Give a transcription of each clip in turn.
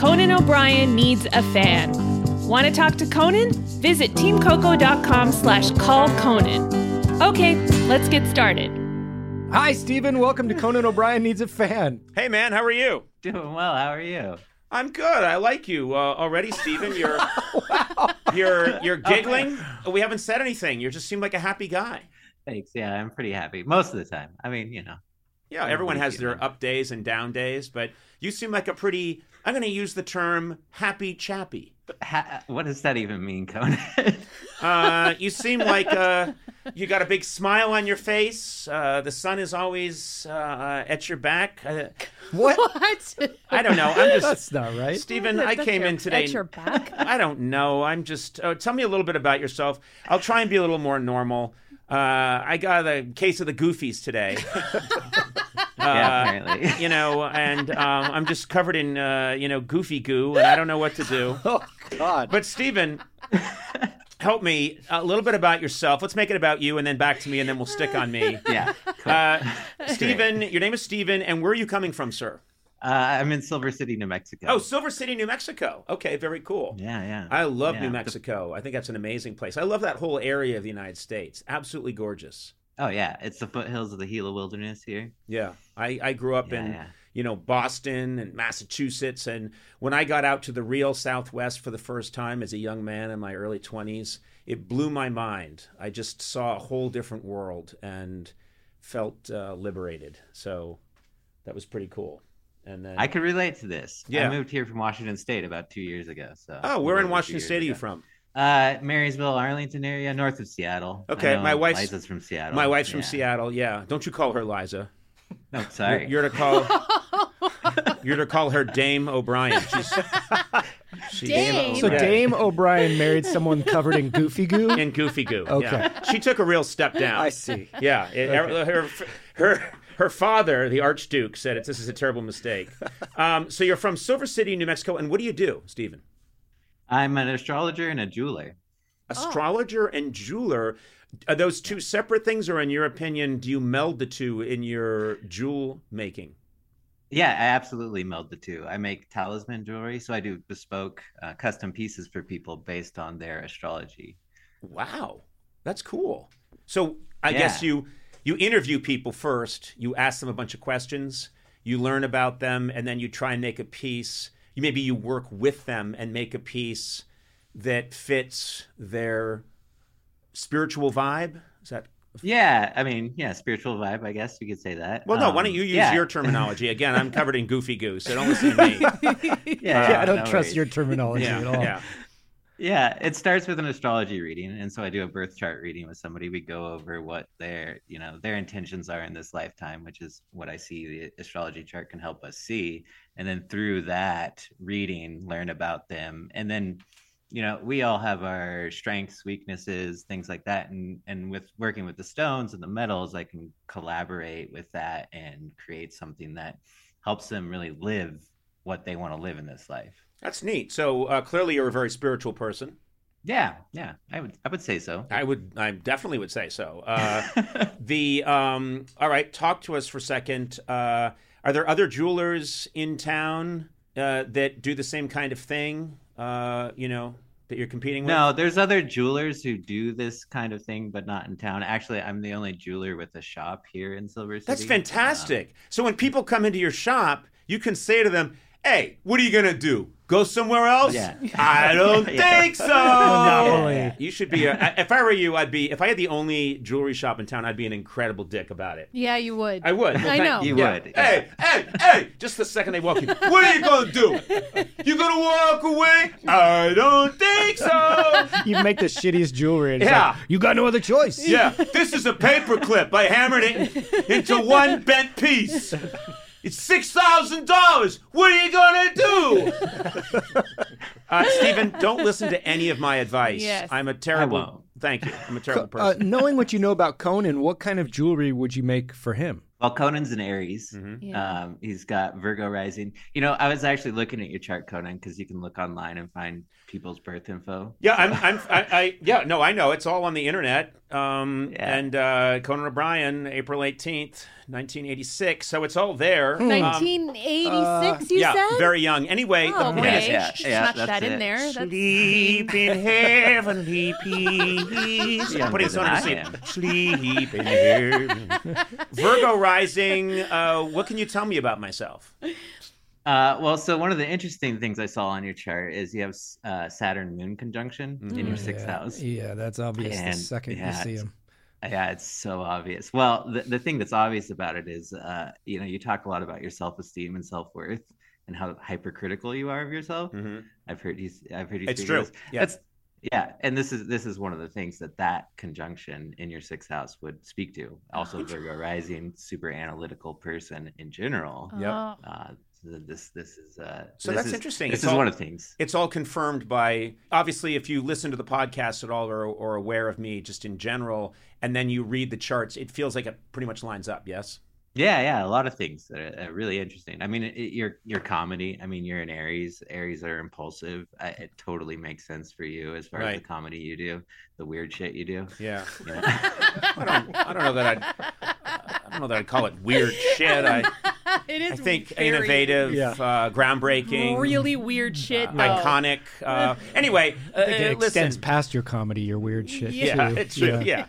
Conan O'Brien Needs a Fan. Want to talk to Conan? Visit teamcoco.com/callconan. Okay, let's get started. Hi, Stephen. Welcome to Conan O'Brien Needs a Fan. Hey, man, how are you? Doing well. How are you? I'm good. I like you already, Stephen. You're you're giggling. We haven't said anything. You just seem like a happy guy. Thanks. Yeah, I'm pretty happy most of the time. I mean, Yeah, everyone has their up days and down days, but you seem like a pretty, I'm going to use the term happy chappy. What does that even mean, Conan? You seem like you got a big smile on your face. The sun is always at your back. What? I don't know. I'm just. That's not right. Stephen, I came in today. At your back? I don't know. I'm just. Tell me a little bit about yourself. I'll try and be a little more normal. I got a case of the goofies today. Yeah, apparently. And I'm just covered in, goofy goo, and I don't know what to do. Oh, God. But, Stephen, help me a little bit about yourself. Let's make it about you, and then back to me, and then we'll stick on me. Yeah. Cool. Stephen, your name is Stephen, and where are you coming from, sir? I'm in Silver City, New Mexico. Oh, Silver City, New Mexico. Okay, very cool. Yeah. I love New Mexico. I think that's an amazing place. I love that whole area of the United States. Absolutely gorgeous. Oh, yeah. It's the foothills of the Gila Wilderness here. Yeah. I grew up in Boston and Massachusetts. And when I got out to the real Southwest for the first time as a young man in my early 20s, it blew my mind. I just saw a whole different world and felt liberated. So that was pretty cool. And then I could relate to this. Yeah. I moved here from Washington State about 2 years ago. So. Oh, where in Washington State are you from? Marysville, Arlington area, north of Seattle. Okay, my wife's Liza's from Seattle. My wife's from Seattle. Yeah, don't you call her Liza? No, sorry. You're to call her Dame O'Brien. Dame? So Dame O'Brien married someone covered in goofy goo? In goofy goo. Okay. Yeah. She took a real step down. I see. Yeah. Her father, the Archduke, said this is a terrible mistake. So you're from Silver City, New Mexico, and what do you do, Stephen? I'm an astrologer and a jeweler. Astrologer and jeweler. Are those two separate things, or in your opinion, do you meld the two in your jewel making? Yeah, I absolutely meld the two. I make talisman jewelry, so I do bespoke custom pieces for people based on their astrology. Wow, that's cool. So I guess you interview people first. You ask them a bunch of questions. You learn about them, and then you try and make a piece. Maybe you work with them and make a piece that fits their spiritual vibe. Is that? Yeah, I mean, spiritual vibe, I guess you could say that. Well, no, why don't you use your terminology? Again, I'm covered in goofy goo, so don't listen to me. I don't trust your terminology at all. Yeah, it starts with an astrology reading, and so I do a birth chart reading with somebody. We go over what their intentions are in this lifetime, which is what I see the astrology chart can help us see, and then through that reading, learn about them, and then we all have our strengths, weaknesses, things like that, and with working with the stones and the metals, I can collaborate with that and create something that helps them really live what they want to live in this life. That's neat. So clearly, you're a very spiritual person. Yeah, I would say so. I definitely would say so. All right, talk to us for a second. Are there other jewelers in town that do the same kind of thing? That you're competing with? No, there's other jewelers who do this kind of thing, but not in town. Actually, I'm the only jeweler with a shop here in Silver City. That's fantastic. So when people come into your shop, you can say to them, "Hey, what are you gonna do? Go somewhere else?" Yeah. I don't think so. Monopoly. You should be. If I were you, I'd be. If I had the only jewelry shop in town, I'd be an incredible dick about it. Yeah, you would. I would. I know. You would. Yeah. Hey! Just the second they walk in, what are you gonna do? You gonna walk away? I don't think so. You make the shittiest jewelry. And it's Yeah. like, you got no other choice. Yeah, this is a paper clip. I hammered it into one bent piece. It's $6,000. What are you gonna do? Stephen, don't listen to any of my advice. Yes. I'm a terrible. I won't. Thank you. I'm a terrible person. Knowing what you know about Conan, what kind of jewelry would you make for him? Well, Conan's an Aries. Yeah. He's got Virgo rising. You know, I was actually looking at your chart, Conan, because you can look online and find people's birth info. Yeah, I know. It's all on the internet. And Conan O'Brien, April 18th, 1986. So it's all there. 1986, you said? Yeah, very young. Anyway, Oh, the point okay. is, Snuck that in there. That's... sleep in heavenly peace. Younger Putting than someone to I sleep. am. Sleep in heaven. Virgo rising. What can you tell me about myself? Well, so one of the interesting things I saw on your chart is you have Saturn Moon conjunction in your sixth house. Yeah, that's obvious the And, second you see him. Yeah, it's so obvious. Well, the thing that's obvious about it is, you talk a lot about your self-esteem and self-worth and how hypercritical you are of yourself. Mm-hmm. I've heard you. It's speak true. of this. And this is one of the things that conjunction in your sixth house would speak to. Also, Virgo rising, super analytical person in general. Yep. This is So that's interesting. This is one of the things. It's all confirmed by, obviously, if you listen to the podcast at all or aware of me just in general, and then you read the charts, it feels like it pretty much lines up, yes? Yeah, a lot of things that are really interesting. I mean, your comedy. I mean, you're an Aries. Aries are impulsive. It totally makes sense for you as far as the comedy you do, the weird shit you do. Yeah. I don't know that I'd call it weird shit. It is I think very innovative, groundbreaking, really weird shit. iconic. Anyway, I think it listen. extends past your comedy, your weird shit. Yeah, too. it's true. Yeah.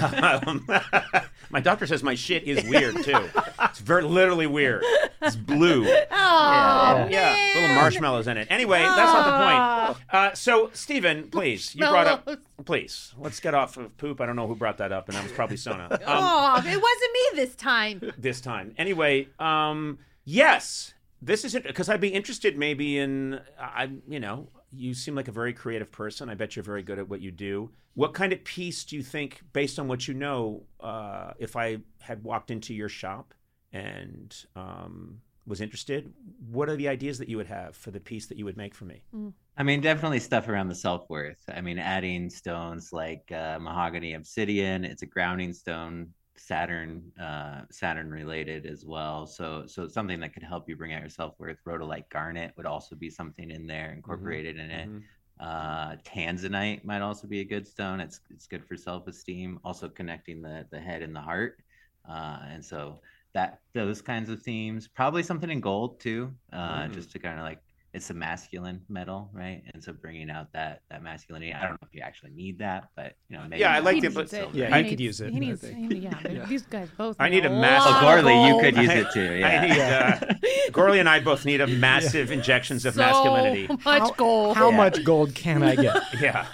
My doctor says my shit is weird too. It's literally weird. It's blue. Oh, Yeah, little marshmallows in it. Anyway, that's not the point. So, Stephen, please, you brought up. Please, let's get off of poop. I don't know who brought that up, and that was probably Sona. it wasn't me this time. This time, anyway. Yes, this is it because I'd be interested maybe in. You seem like a very creative person. I bet you're very good at what you do. What kind of piece do you think, based on what you know, if I had walked into your shop and was interested, what are the ideas that you would have for the piece that you would make for me? I mean, definitely stuff around the self-worth. I mean, adding stones like mahogany obsidian. It's a grounding stone, Saturn related as well. So something that could help you bring out your self-worth. Rhodolite garnet would also be something in there incorporated in it. Tanzanite might also be a good stone. It's good for self-esteem, also connecting the head and the heart. And so those kinds of themes, probably something in gold too, just to kind of like, it's a masculine metal, right? And so bringing out that masculinity. I don't know if you actually need that, but maybe. Yeah, I like it, but I could use it. He needs, these guys both. I need a lot massive. of Gorley, you gold. could use it too. Yeah. I need. Gorley and I both need a massive injections of masculinity. So much gold. How much gold can I get? Yeah.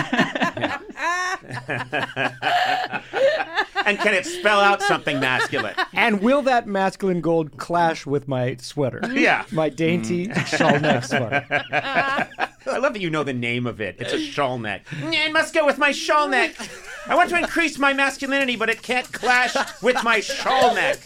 And can it spell out something masculine? And will that masculine gold clash with my sweater? Yeah. My dainty shawl neck sweater. I love that you know the name of it. It's a shawl neck. It must go with my shawl neck. I want to increase my masculinity, but it can't clash with my shawl neck.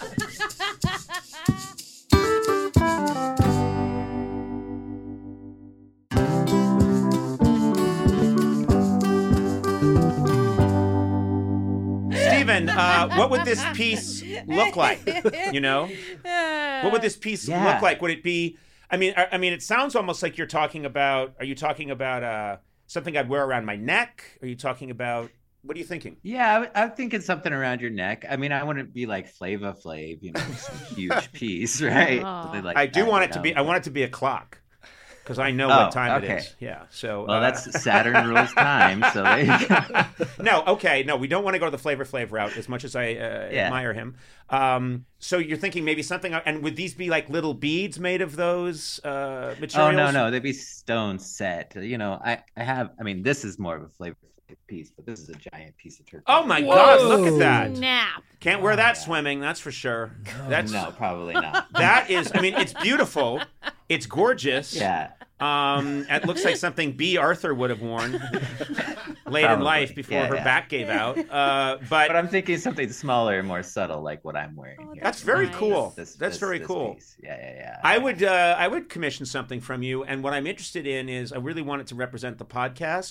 Stephen, what would this piece look like? What would this piece look like? Would it be? I mean, it sounds almost like you're talking about. Are you talking about something I'd wear around my neck? Are you talking about? What are you thinking? Yeah, I'm thinking something around your neck. I mean, I wouldn't be like Flava Flav, some huge piece, right? Something like I do that, want it to be. I want it to be a clock. Because I know what time it is. Yeah. So. Well, that's Saturn rules time. So there you go. No, we don't want to go to the Flavor Flav route as much as I admire him. So you're thinking maybe something, and would these be like little beads made of those materials? Oh no, they'd be stone set. I have. I mean, this is more of a Flavor Flav piece, but this is a giant piece of turquoise. Oh my God! Look at that. Snap. Can't wear that swimming. That's for sure. No, probably not. That is. I mean, it's beautiful. It's gorgeous. Yeah. It looks like something B. Arthur would have worn late in life before her back gave out. But I'm thinking something smaller and more subtle, like what I'm wearing. Here. That's very cool. That's very cool. Piece. Yeah. I would commission something from you, and what I'm interested in is I really want it to represent the podcast.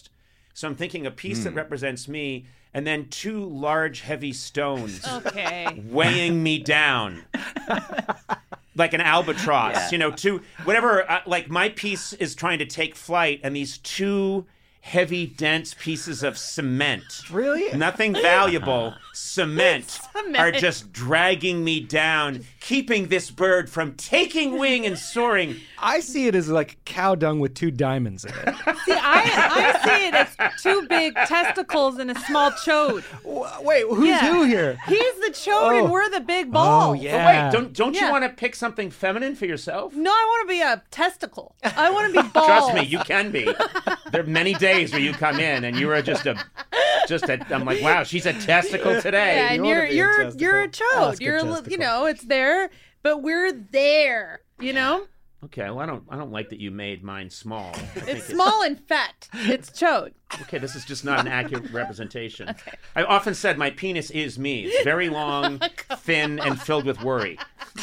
So I'm thinking a piece that represents me, and then 2 large, heavy stones Okay. weighing me down. Like an albatross, two, whatever, like my piece is trying to take flight, and these 2 heavy, dense pieces of cement. Really? Nothing valuable. Cement are just dragging me down, keeping this bird from taking wing and soaring. I see it as like cow dung with 2 diamonds in it. See, I see it as 2 big testicles and a small chode. Wait, who's who here? He's the chode and we're the big ball. Oh, yeah. But wait, don't you Yeah. want to pick something feminine for yourself? No, I want to be a testicle. I want to be balls. Trust me, you can be. There are many days where you come in and you are just a. I'm like, wow, she's a testicle today. Yeah, and You wanna be a you're a testicle. chode. Oscar You're testicle. it's there, but we're there. Okay, well, I don't like that you made mine small. I think It's small and fat. It's chode. Okay, this is just not an accurate representation. Okay. I've often said my penis is me. It's very long, thin, and filled with worry.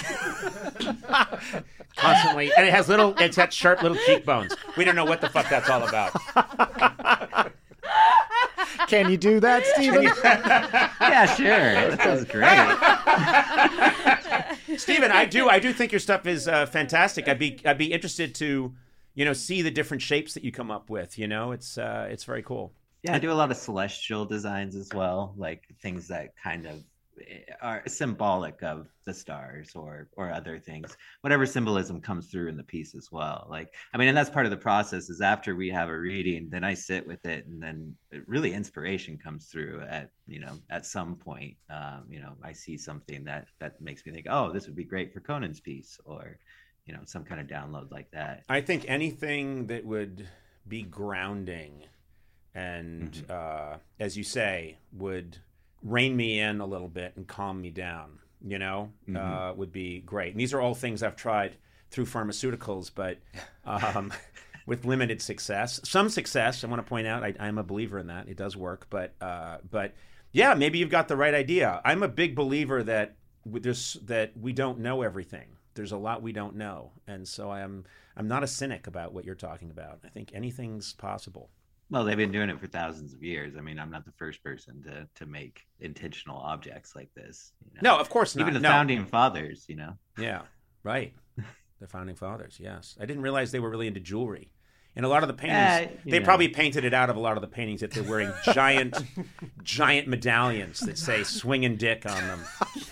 Constantly, and it's got sharp little cheekbones. We don't know what the fuck that's all about. Can you do that, Stephen? Yeah, sure. That sounds great. Stephen, I do think your stuff is fantastic. I'd be interested to, see the different shapes that you come up with. It's very cool. Yeah, I do a lot of celestial designs as well, like things that kind of are symbolic of the stars or other things, whatever symbolism comes through in the piece as well. And that's part of the process is after we have a reading, then I sit with it, and then really inspiration comes through at some point. I see something that makes me think, oh, this would be great for Conan's piece, or some kind of download like that. I think anything that would be grounding and as you say, would rein me in a little bit and calm me down, would be great. And these are all things I've tried through pharmaceuticals, but with limited success. Some success, I want to point out, I'm a believer in that. It does work, but yeah, maybe you've got the right idea. I'm a big believer that we don't know everything. There's a lot we don't know. And so I'm not a cynic about what you're talking about. I think anything's possible. Well, they've been doing it for thousands of years. I'm not the first person to make intentional objects like this. No, of course not. Even the founding fathers, Yeah, right. The founding fathers, yes. I didn't realize they were really into jewelry. And a lot of the paintings, they probably painted it out of a lot of the paintings that they're wearing giant medallions that say swinging dick on them.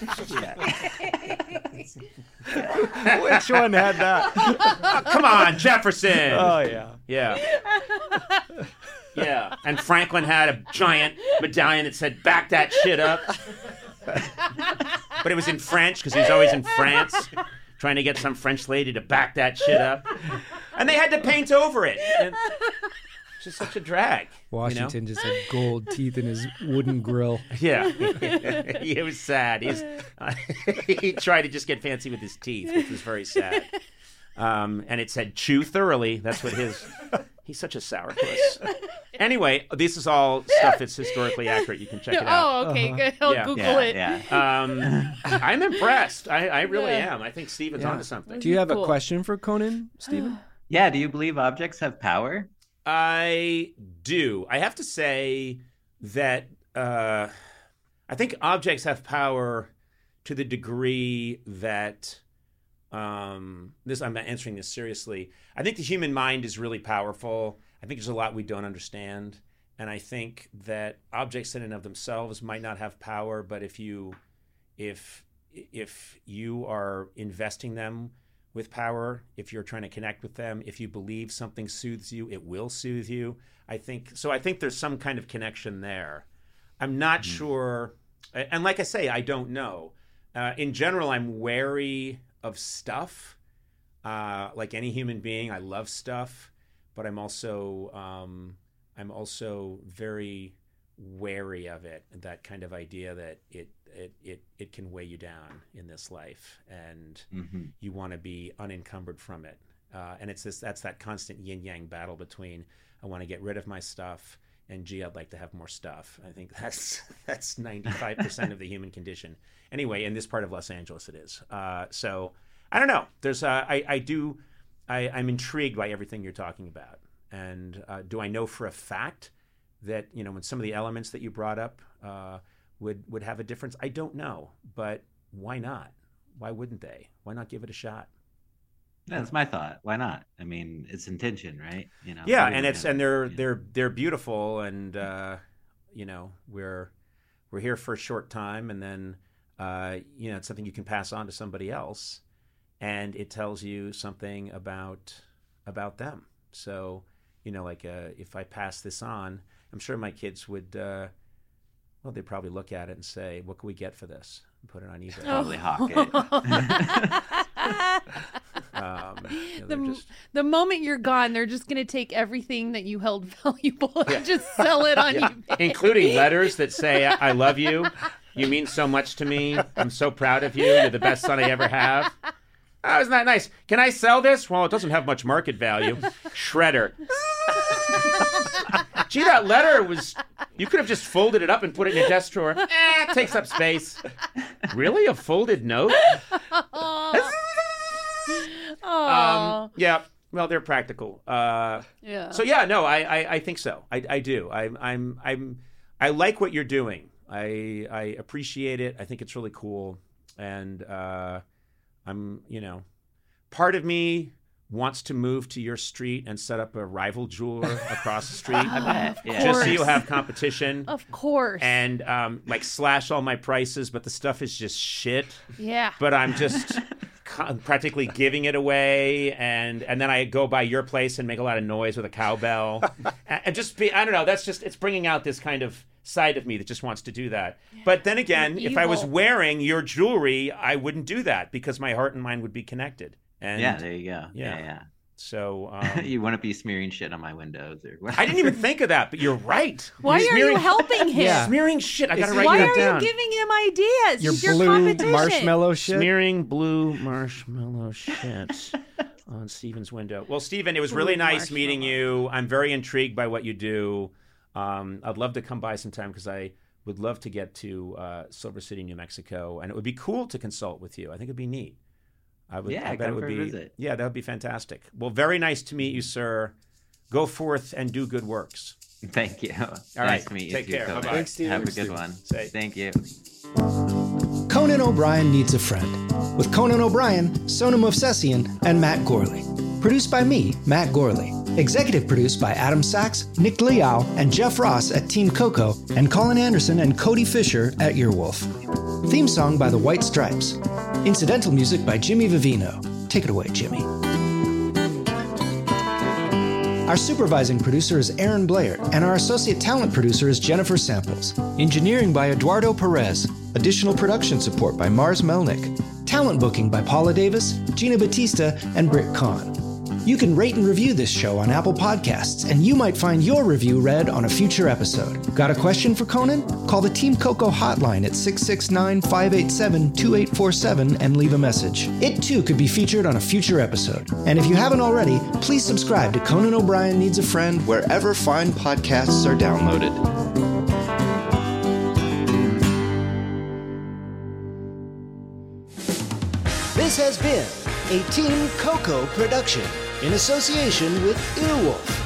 Which one had that? Oh, come on, Jefferson. Oh, yeah. Yeah. Yeah. And Franklin had a giant medallion that said, back that shit up. But it was in French because he was always in France trying to get some French lady to back that shit up. And they had to paint over it. And it's just such a drag. Washington just had gold teeth in his wooden grill. Yeah. It was sad. He tried to just get fancy with his teeth, which was very sad. And it said, chew thoroughly. That's what he's such a sourpuss. Anyway, this is all stuff that's historically accurate. You can check it out. Oh, okay, good. I'll Google it. Yeah. I'm impressed. I really am. I think Stephen's onto something. Do you have a question for Conan, Stephen? Yeah, do you believe objects have power? I do. I have to say that I think objects have power to the degree that I'm answering this seriously. I think the human mind is really powerful. I think there's a lot we don't understand. And I think that objects in and of themselves might not have power, but if you are investing them with power, if you're trying to connect with them, if you believe something soothes you, it will soothe you. I think there's some kind of connection there. I'm not sure. And like I say, I don't know. In general, I'm wary of stuff. Like any human being, I love stuff, but I'm also very wary of it. That kind of idea that it can weigh you down in this life, and you want to be unencumbered from it. And that's that constant yin yang battle between I want to get rid of my stuff and gee, I'd like to have more stuff. I think that's 95% of the human condition. Anyway, in this part of Los Angeles, it is. So I don't know. There's I'm intrigued by everything you're talking about. And do I know for a fact that, when some of the elements that you brought up would have a difference. I don't know, but why not? Why wouldn't they? Why not give it a shot? That's my thought. Why not? I mean, it's intention, right? Yeah, and they're beautiful, and we're here for a short time, and then it's something you can pass on to somebody else, and it tells you something about them. So, if I pass this on, I'm sure my kids would, they'd probably look at it and say, what can we get for this? And put it on eBay. Probably hawk it. The moment you're gone, they're just going to take everything that you held valuable and just sell it on eBay. Including letters that say, I love you. You mean so much to me. I'm so proud of you. You're the best son I ever have. Oh, isn't that nice? Can I sell this? Well, it doesn't have much market value. Shredder. Gee, that letter you could have just folded it up and put it in your desk drawer. It takes up space. Really? A folded note? Yeah. Well, they're practical. Yeah. So yeah, no, I think so. I do. I like what you're doing. I appreciate it. I think it's really cool. And I'm, part of me wants to move to your street and set up a rival jeweler across the street. I bet. Yeah. Just so you have competition. Of course. And slash all my prices, but the stuff is just shit. Yeah. But I'm just practically giving it away, and then I go by your place and make a lot of noise with a cowbell. And just I don't know, it's bringing out this kind of side of me that just wants to do that. But then again, if I was wearing your jewelry, I wouldn't do that because my heart and mind would be connected. And yeah, there you go. Yeah. So you wouldn't be smearing shit on my windows or I didn't even think of that, but you're right. Why are you helping him? Yeah. Smearing shit. I gotta write Why that down. are you giving him ideas? Your He's your blue competition. marshmallow shit. Smearing blue marshmallow shit on Stephen's window. Well, Stephen, it was really nice meeting you. I'm very intrigued by what you do. I'd love to come by sometime because I would love to get to Silver City, New Mexico, and it would be cool to consult with you. I think it'd be neat. I bet it would be. Visit. Yeah, that would be fantastic. Well, very nice to meet you, sir. Go forth and do good works. Thank you. All nice right. to meet you. Take care. Bye-bye. Thanks, Steve. Have a Thanks, good Steve. one. Thank you. Conan O'Brien Needs a Friend, with Conan O'Brien, Sona Movsesian, and Matt Gorley. Produced by me, Matt Gorley. Executive produced by Adam Sachs, Nick Liao, and Jeff Ross at Team Coco, and Colin Anderson and Cody Fisher at Earwolf. Theme song by The White Stripes. Incidental music by Jimmy Vivino. Take it away, Jimmy. Our supervising producer is Aaron Blair, and our associate talent producer is Jennifer Samples. Engineering by Eduardo Perez. Additional production support by Mars Melnick. Talent booking by Paula Davis, Gina Batista, and Britt Kahn. You can rate and review this show on Apple Podcasts, and you might find your review read on a future episode. Got a question for Conan? Call the Team Coco hotline at 669-587-2847 and leave a message. It too could be featured on a future episode. And if you haven't already, please subscribe to Conan O'Brien Needs a Friend wherever fine podcasts are downloaded. This has been a Team Coco production in association with Earwolf.